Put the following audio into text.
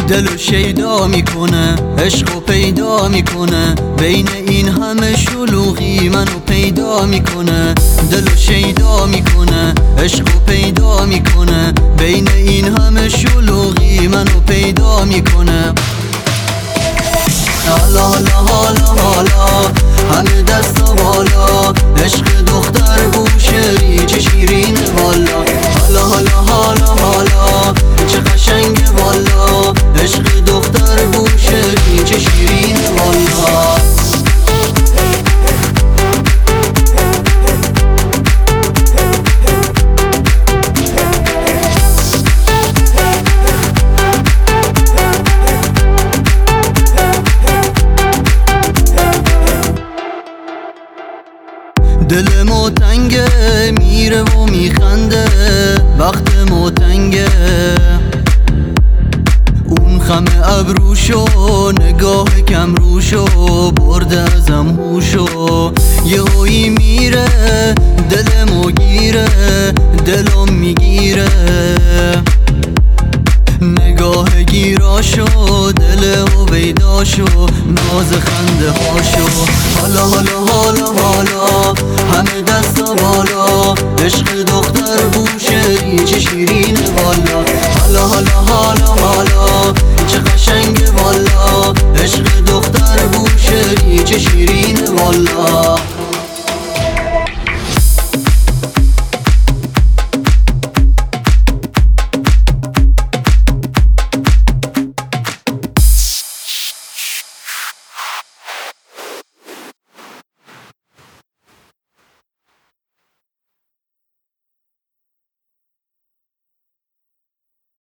دلو شیدا میکنه، عشقو پیدا میکنه، بین این همه شلوغی منو پیدا میکنه. دلو شیدا میکنه، عشقو پیدا میکنه، بین این همه شلوغی منو پیدا میکنه. حالا حالا حالا حالا همه دستا بالا، عشق دختر بوشهری چه شیرین والا. حالا حالا حالا حالا چه قشنگه والا، عشق دختر بوشهری چه شیرین والا. دل ما تنگه میره و میخنده، وقت ما تنگه. اون خم ابروشو نگاه کم روشو برده ازم هوشو، یهویی میره دل ما گیره، دلم میگیره. نگاه گیراشو دل هویداشو ناز خنده هاشو. حالا حالا حالا حالا همه دستا بالا، عشق دختر بوشهری چه شیرین والا. حالا حالا حالا حالا چه قشنگه والا، عشق دختر بوشهری چه شیرین والا.